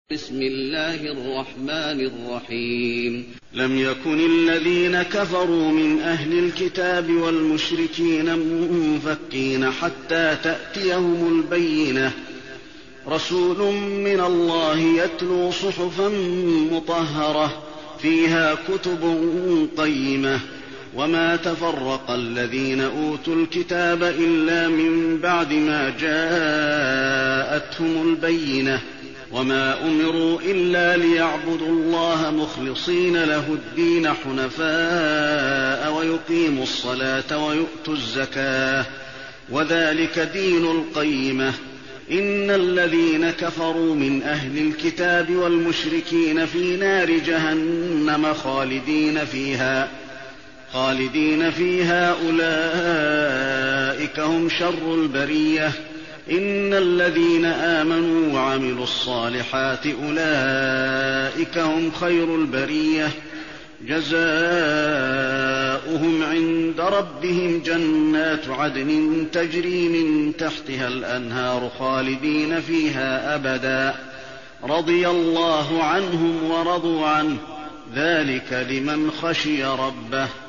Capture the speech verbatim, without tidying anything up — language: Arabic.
بسم الله الرحمن الرحيم. لم يكن الذين كفروا من أهل الكتاب والمشركين منفكين حتى تأتيهم البينة، رسول من الله يتلو صحفا مطهرة فيها كتب قيمة، وما تفرق الذين أوتوا الكتاب إلا من بعد ما جاءتهم البينة، وما أمروا إلا ليعبدوا الله مخلصين له الدين حنفاء ويقيموا الصلاة ويؤتوا الزكاة، وذلك دين القيمة. إن الذين كفروا من أهل الكتاب والمشركين في نار جهنم خالدين فيها خالدين فيها أولئك هم شر البرية. إن الذين آمنوا وعملوا الصالحات أولئك هم خير البرية، جزاؤهم عند ربهم جنات عدن تجري من تحتها الأنهار خالدين فيها أبدا، رضي الله عنهم ورضوا عنه، ذلك لمن خشي ربه.